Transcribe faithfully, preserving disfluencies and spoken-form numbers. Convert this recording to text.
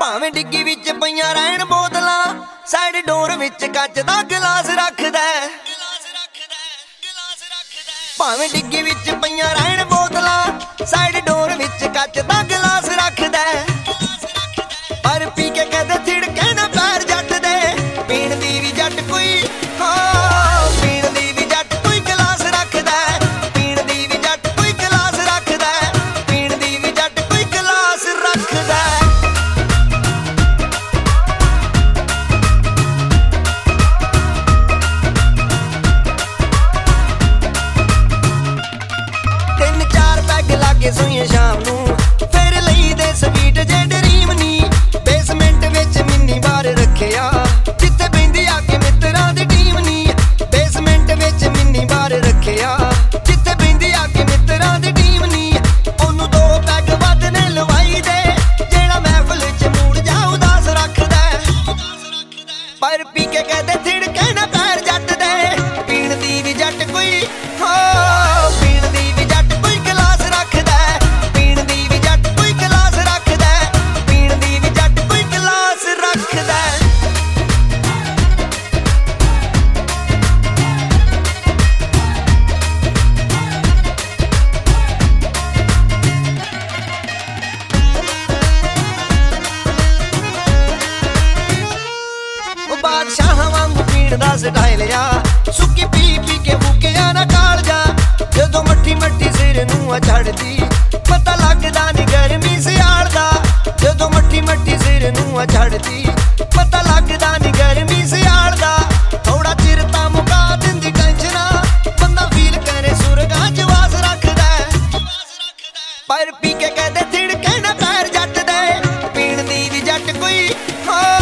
ਭਾਵੇਂ ਡਿੱਗੀ ਵਿੱਚ ਪਈਆਂ ਰਹਿਣ ਬੋਤਲਾਂ, ਸਾਈਡ ਡੋਰ ਵਿੱਚ ਕੱਚ ਦਾ ਗਲਾਸ ਰੱਖਦਾ। ਭਾਵੇਂ ਡਿੱਗੀ ਵਿੱਚ ਪਈਆਂ ਰਹਿਣ ਬੋਤਲਾਂ, ਸਾਈਡ ਡੋਰ ਵਿੱਚ ਕੱਚ ਦਾ ਗਲਾਸ ਰੱਖਦਾ। ਪਰ ਪੀ ਕੇ ਕਦੇ ਥਿੜਕੇ ਨਾ ਪੈਰ ਜੱਟ ਦੇ, ਪੀਣ ਦੀ ਵੀ ਜੱਟ ਕੋਈ ਹਾਂ, ਪੀਣ ਦੀ ਵੀ ਜੱਟ ਕੋਈ ਗਲਾਸ ਰੱਖਦਾ। ਪੀਣ ਦੀ ਵੀ ਜੱਟ ਕੋਈ ਗਲਾਸ ਰੱਖਦਾ। ਪੀਣ ਦੀ ਵੀ ਜੱਟ ਕੋਈ ਗਲਾਸ ਰੱਖਦਾ। ਤਿੰਨ ਚਾਰ ਪੈਗ ਲਾਗੇ ਸੋਈਏ ਸ਼ਾਮ ਨੂੰ, ਫਿਰ ਲਈ ਦੇ ਸਵੀਟ ਜੇ ਡਰੀਮ ਨੀ। ਬੇਸਮੈਂਟ ਵਿੱਚ ਮਿੰਨੀ ਬਾਰ ਰੱਖਿਆ, ਜਿੱਥੇ ਬਹਿੰਦੀ ਆ ਕੇ ਮਿੱਤਰਾਂ ਦੀ ਟੀਮ ਨੀ। ਬੇਸਮੈਂਟ ਵਿੱਚ ਮਿੰਨੀ ਬਾਰ ਰੱਖਿਆ, ਜਿੱਥੇ ਬਹਿੰਦੀ ਆ ਕੇ ਮਿੱਤਰਾਂ ਦੀ ਟੀਮ ਨੀ। ਉਹਨੂੰ ਦੋ ਪੈਗ ਵੱਧ ਨੇ ਲਵਾਈ ਦੇ, ਜਿਹੜਾ ਮਹਿਫਲ ਚ ਮੂਡ ਜਾ ਉਦਾਸ ਰੱਖਦਾ। ਪਰ ਪੀ ਕੇ ਕਹਦੇ ਥਿੜਕੇ ਨਾ ਪੈਰ ਜੱਟ ਦੇ, ਪੀਣ ਦੀ ਵੀ ਜੱਟ ਕੋਈ ਹਾਂ, ਪੀਣ ਦੀ ਵੀ ਜੱਟ ਕੋਈ ਗਲਾਸ ਰੱਖਦਾ। ਪੀਣ ਦੀ ਵੀ ਜੱਟ ਕੋਈ ਗਲਾਸ ਰੱਖਦਾ। ਪੀਣ ਦੀ ਵੀ ਜੱਟ ਕੋਈ ਗਲਾਸ ਰੱਖਦਾ। ਉਹ ਬਾਦਸ਼ਾਹਾਂ ਵਾਂਗੂ ਪੀਣ ਦਾ ਸਟਾਈਲ ਆ, ਸੁੱਕੀ ਪੀ ਪੀ ਕੇ ਮੁੱਕਿਆ ਨਾ ਕਾਲਜਾ। ਜਦੋਂ ਮੱਠੀ ਮੱਠੀ ਸਿਰ ਨੂੰ ਆ ਚੜਦੀ, ਪਤਾ ਲੱਗਦਾ ਨੀ ਗਰਮੀ ਸਿਆਲ ਦਾ। ਜਦੋਂ ਮੱਠੀ ਮੱਠੀ ਸਿਰ ਨੂੰ ਆ ਚੜਦੀ, ਪਤਾ ਲੱਗਦਾ ਨੀ ਗਰਮੀ ਸਿਆਲ ਦਾ। ਥੋੜਾ ਚਿਰ ਤਾਂ ਮੁਕਾ ਦਿੰਦੀ ਟੈਨਸ਼ਨਾਂ, ਬੰਦਾ ਫੀਲ ਕਰੇ ਸੁਰਗਾਂ ਚ ਵਾਸ ਰੱਖਦਾ। ਪਰ ਪੀ ਕੇ ਕਹਦੇ ਥਿੜਕੇ ਨਾ ਪੈਰ ਜੱਟ ਦੇ, ਪੀਣ ਦੀ ਵੀ ਜੱਟ ਕੋਈ ਹਾਂ,